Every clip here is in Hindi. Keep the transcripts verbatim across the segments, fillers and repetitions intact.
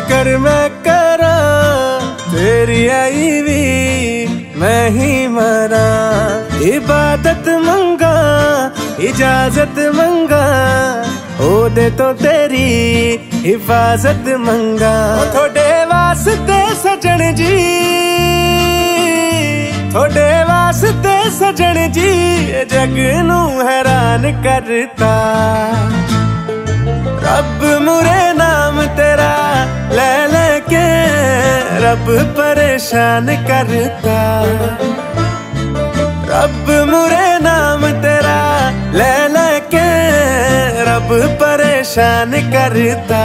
फिकर मैं करा तेरी आई भी मैं ही मरा। इबादत मंगा इजाजत मंगा ओ दे तो तेरी हिफाजत मंगा। थोड़े वास्ते सजन जी थोड़े वास्ते सजन जी जग नू हैरान करता। रब मुरे नाम तेरा ले लेके रब परेशान करता। रब मुरे नाम तेरा ले लेके रब परेशान करता।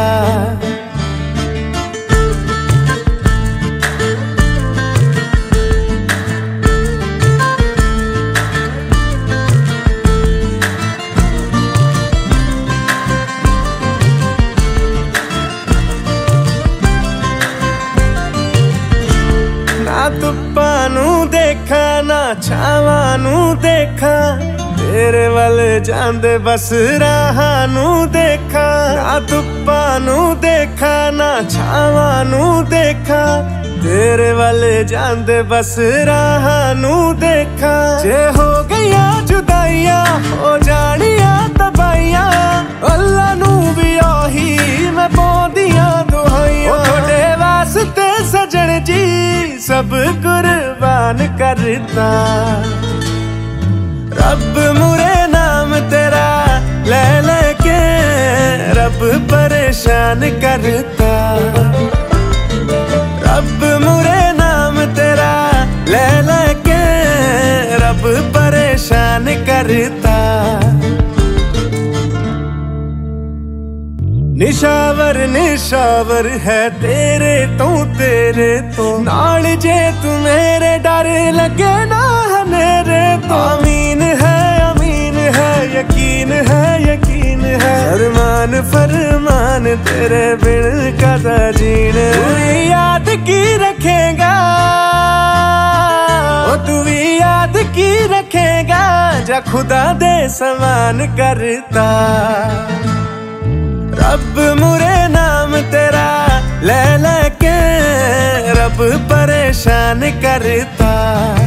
ना धुप्पा नू देखा ना छावां नू देखा तेरे वल जांदे बस राहां नू देखा। ना धुप्पा नू देखा ना छावां नू देखा तेरे वल जांदे बस राहां नू देखा। जे हो गईया जुदाइयां हो जानिया तबाइयां अल्लाह नू भी आही मैं पौंदियां दुहाइयां। थोड़े वास्ते सजन जी सब कुर्बान करता। रब मुरे नाम तेरा ले लेके रब परेशान करता। रब मुरे नाम तेरा ले लेके रब परेशान करता। निशावर निशावर है तेरे तो तेरे तो नाल जे तू मेरे डर लगे ना हनेरे तो। अमीन है अमीन है यकीन है यकीन है अरमान फरमान तेरे बिन कदा जीने। तू भी याद की रखेगा ओ तू भी याद की रखेगा जा खुदा दे समान करता। रब मुरे नाम तेरा ले लेके रब परेशान करता।